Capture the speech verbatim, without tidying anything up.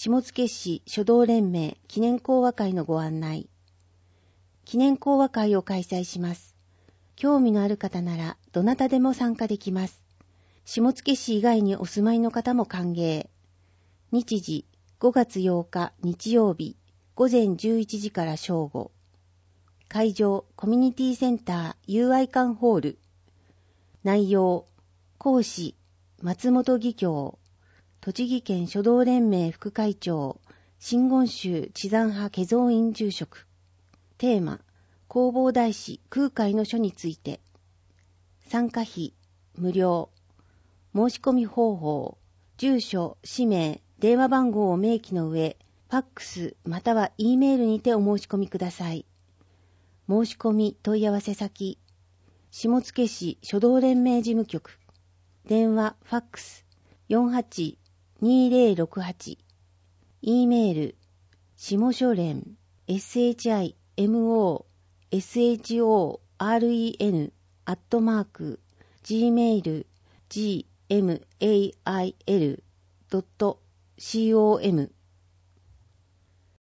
下野市書道連盟記念講話会のご案内。記念講話会を開催します。興味のある方ならどなたでも参加できます。下野市以外にお住まいの方も歓迎。日時ごがつようか日曜日ごぜんじゅういちじから正午。会場コミュニティセンター ユーアイ 館ホール。内容講師松本義教、栃木県書道連盟副会長、真言宗智山派化蔵院住職。テーマ弘法大師空海の書について。参加費無料。申し込み方法、住所、氏名、電話番号を明記の上、ファックスまたは E メールにてお申し込みください。申し込み問い合わせ先、下野市書道連盟事務局、電話、ファックス よんはちにーぜろろくはち、E メール、下書連 shimoshouren アットマーク gmail.com